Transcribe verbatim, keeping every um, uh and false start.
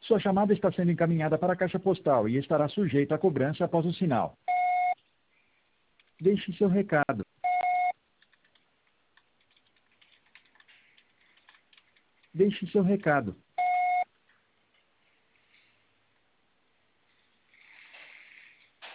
Sua chamada está sendo encaminhada para a caixa postal e estará sujeita a cobrança após o sinal. Deixe seu recado. Deixe seu recado.